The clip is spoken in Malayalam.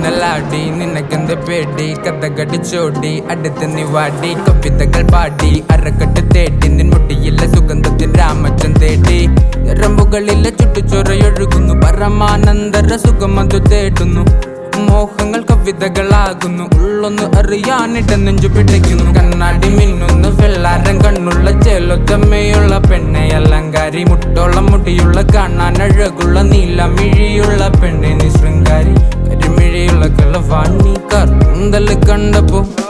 മിന്നലാടി നിനക്കെന്ത് പേടി കഥകടിച്ചോടി അടുത്ത് നീ വാടി കവിതകൾ പാടി അരക്കെട്ട് തേടി നിൻ മുട്ടിയിലെ സുഗന്ധത്തിൽ രാമച്ചൻ തേടി ഞരമ്പുകളിലെ ചുട്ടുചൊറയൊഴുകുന്നു പരമാനന്ദര സുഖമതു തേടുന്നു മോഹങ്ങൾ കവിതകളാകുന്നു ഉള്ളൊന്ന് അറിയാനിട്ട് നെഞ്ചു പിടിക്കുന്നു കണ്ണാടി മിന്നുന്നു വെള്ളാരം കണ്ണുള്ള ചേലൊത്തമ്മയുള്ള പെണ്ണെ അലങ്കാരി മുട്ടോളം മുടിയുള്ള കാണാൻ അഴകുള്ള നീലമിഴിയുള്ള പെണ്ണെ നീ ശൃംഗാരി കരിമിഴിയുള്ള കളവാണി കറുന്തല് കണ്ടപ്പോ